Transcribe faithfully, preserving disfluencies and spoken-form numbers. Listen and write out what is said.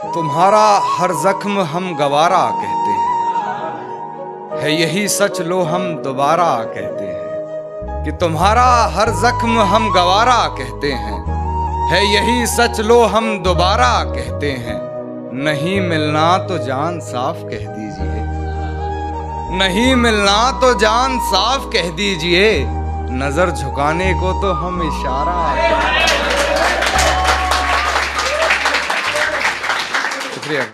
तुम्हारा हर जख्म हम गवारा कहते हैं, है यही सच लो हम दोबारा कहते हैं। कि तुम्हारा हर जख्म हम गवारा कहते हैं, है यही सच लो हम दोबारा कहते हैं। नहीं मिलना तो जान साफ कह दीजिए, नहीं मिलना तो जान साफ कह दीजिए। नजर झुकाने को तो हम इशारा